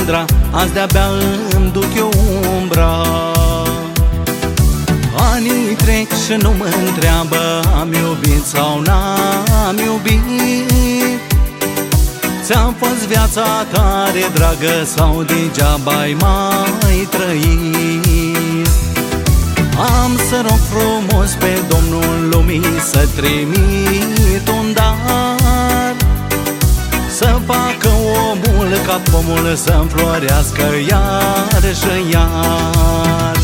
mândra, azi de-abia îmi duc eu umbra. Anii trec și nu mă întreabă am iubit sau n-am iubit. Ți-am fost viața tare dragă sau degeaba-i mai trăit. Am să rog frumos pe Domnul lumii să trimit un dar, să facă omul ca pomul să înflorească iar și iar.